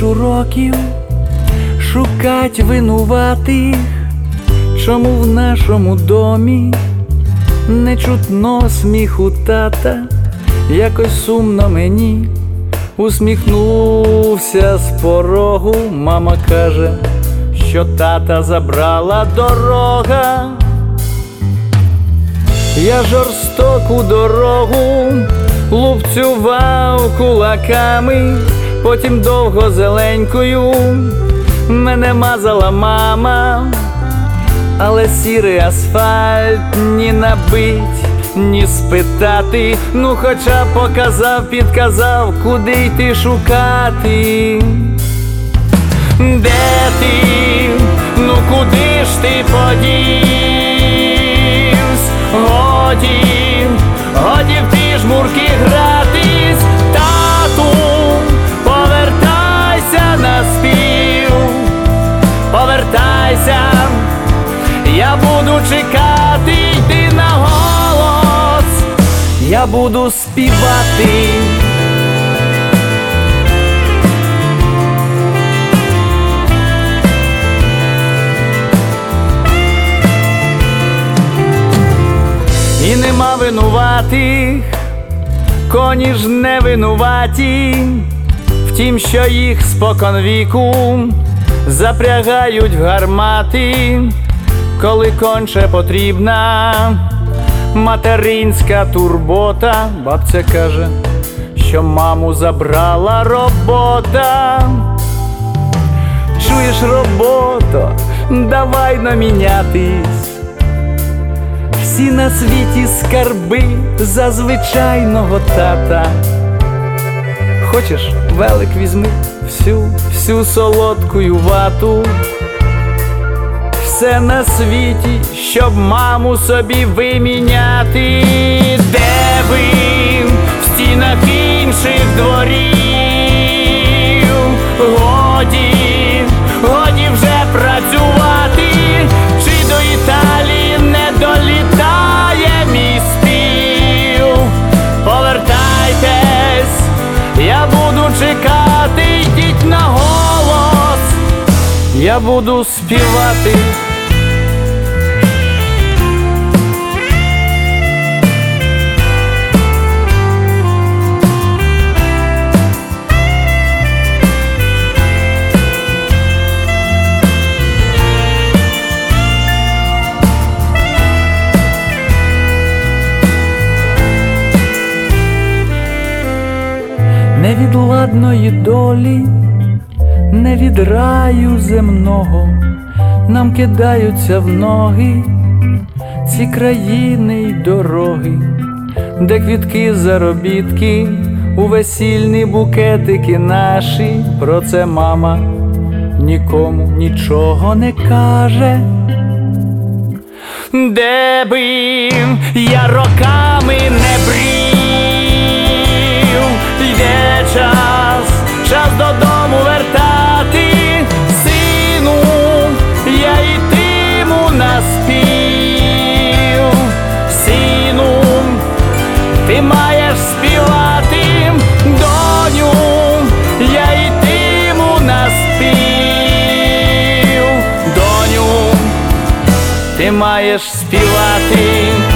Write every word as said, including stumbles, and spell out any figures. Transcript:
тисячу років шукать винуватих, чому в нашому домі не чутно сміху тата. Якось сумно мені усміхнувся з порогу. Мама каже, що тата забрала дорога. Я жорстоку дорогу лупцював кулаками, потім довго зеленькою мене мазала мама. Але сірий асфальт ні набить, ні спитати, ну хоча показав, підказав, куди йти шукати. Де ти? Ну куди ж ти подівсь? Годі, годі в ті жмурки гратись. Тату, повертайся на спів, повертайся, я буду чекати, йди на голос, я буду співати. І нема винуватих, коні ж не винуваті, втім, що їх споконвіку запрягають в гармати, коли конче потрібна материнська турбота. Бабця каже, що маму забрала робота. Чуєш, робото, давай намінятись. Всі на світі скарби за звичайного тата. Хочеш, велик візьми, всю, всю солодкую вату. Все на світі, щоб маму собі виміняти. Де ви в стінах інших дворів? Годі, годі вже працювати. Чи до Італії не долітає мій спів? Повертайтесь, я буду чекати, йдіть на голос, я буду співати. Не від ладної долі, не від раю земного нам кидаються в ноги ці країни й дороги, де квітки заробітки у весільні букетики наші. Про це мама нікому нічого не каже. Де би я роками не брів, йде час, час додому вертати. Сину, я йтиму на спів. Сину, ти маєш співати. Доню, я йтиму на спів. Доню, ти маєш співати.